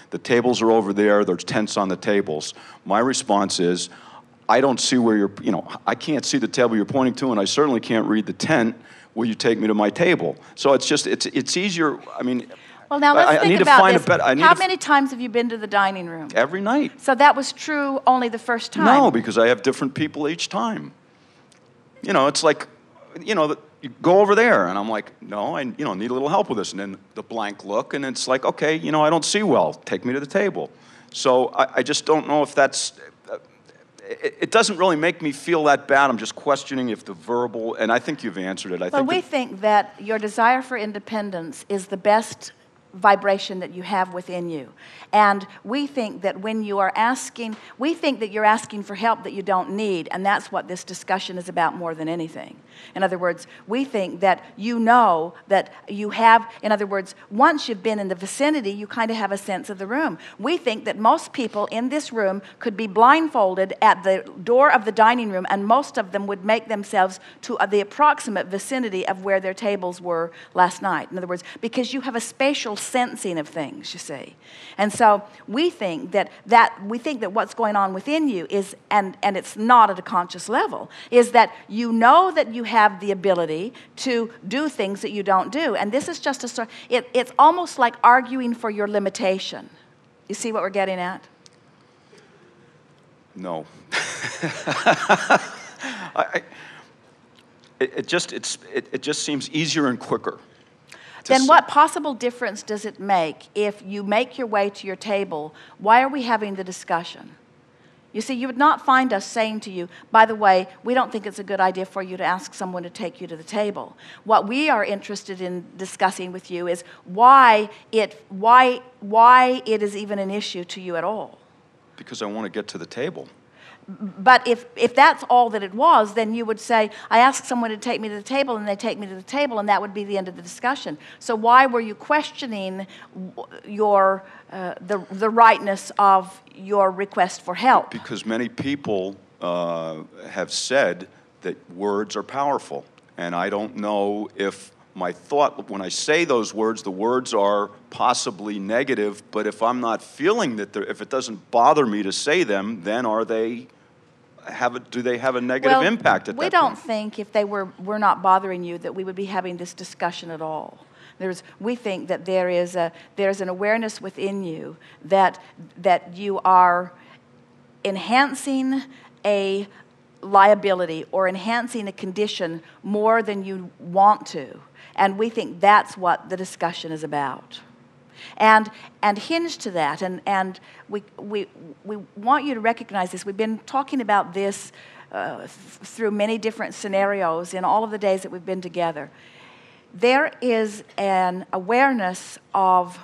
the tables are over there, there's tents on the tables. My response is, I don't see where you're, I can't see the table you're pointing to, and I certainly can't read the tent. Will you take me to my table? So it's just, it's easier, I mean, well, now let's I think need about to find this. a better, How many times have you been to the dining room? Every night. So that was true only the first time? No, because I have different people each time. It's like, you go over there, and I'm like, no, I need a little help with this. And then the blank look, and it's like, okay, I don't see well. Take me to the table. So I just don't know if that's, it doesn't really make me feel that bad. I'm just questioning if the verbal, and I think you've answered it. Well, we think that your desire for independence is the best vibration that you have within you. And we think that when you are asking, we think that you're asking for help that you don't need, and that's what this discussion is about more than anything. In other words, we think that you know that you have, in other words, once you've been in the vicinity, you kind of have a sense of the room. We think that most people in this room could be blindfolded at the door of the dining room, and most of them would make themselves to the approximate vicinity of where their tables were last night. In other words, because you have a spatial sensing of things, you see. And so we think that what's going on within you is, and it's not at a conscious level, is that you know that you have the ability to do things that you don't do. And this is just it's almost like arguing for your limitation. You see what we're getting at? No. It just seems easier and quicker. Then what possible difference does it make if you make your way to your table? Why are we having the discussion? You see, you would not find us saying to you, by the way, we don't think it's a good idea for you to ask someone to take you to the table. What we are interested in discussing with you is why it is even an issue to you at all. Because I want to get to the table. But if that's all that it was, then you would say, I asked someone to take me to the table, and they take me to the table, and that would be the end of the discussion. So why were you questioning your the rightness of your request for help? Because many people have said that words are powerful, and I don't know if my thought, when I say those words, the words are possibly negative, but if I'm not feeling that, if it doesn't bother me to say them, then do they have a negative impact at that point? We don't think if they were not bothering you that we would be having this discussion at all. We think that there's an awareness within you that you are enhancing a liability or enhancing a condition more than you want to. And we think that's what the discussion is about. And hinged to that, and we want you to recognize this. We've been talking about this through many different scenarios in all of the days that we've been together. There is an awareness of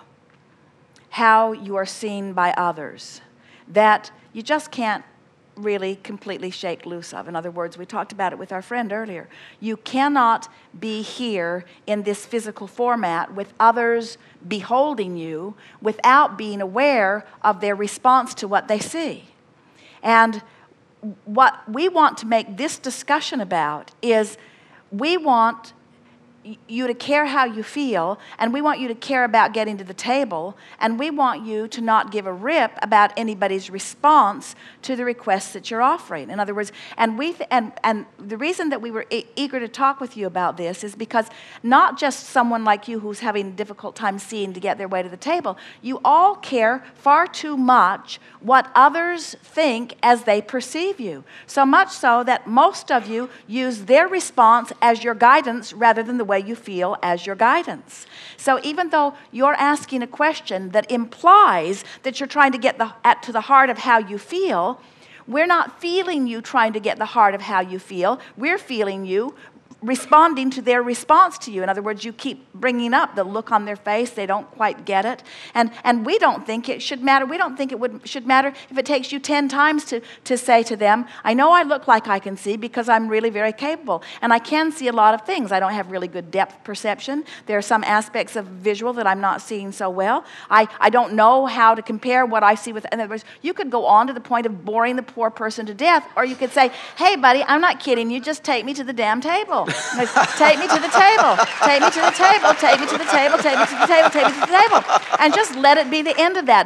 how you are seen by others that you just can't really completely shake loose of. In other words, we talked about it with our friend earlier. You cannot be here in this physical format with others beholding you without being aware of their response to what they see. And what we want to make this discussion about is we want you to care how you feel, and we want you to care about getting to the table, and we want you to not give a rip about anybody's response to the requests that you're offering. In other words, and the reason that we were eager to talk with you about this is because not just someone like you who's having a difficult time seeing to get their way to the table, you all care far too much what others think as they perceive you. So much so that most of you use their response as your guidance rather than the way you feel as your guidance. So even though you're asking a question that implies that you're trying to get to the heart of how you feel, we're not feeling you trying to get the heart of how you feel. We're feeling you responding to their response to you. In other words, you keep bringing up the look on their face. They don't quite get it. And we don't think it should matter. We don't think should matter if it takes you 10 times to say to them, I know I look like I can see because I'm really very capable. And I can see a lot of things. I don't have really good depth perception. There are some aspects of visual that I'm not seeing so well. I don't know how to compare what I see with. In other words, you could go on to the point of boring the poor person to death, or you could say, hey, buddy, I'm not kidding you. Just take me to the damn table. Take me to the table. Take me to the table. Take me to the table. Take me to the table. Take me to the table. And just let it be the end of that.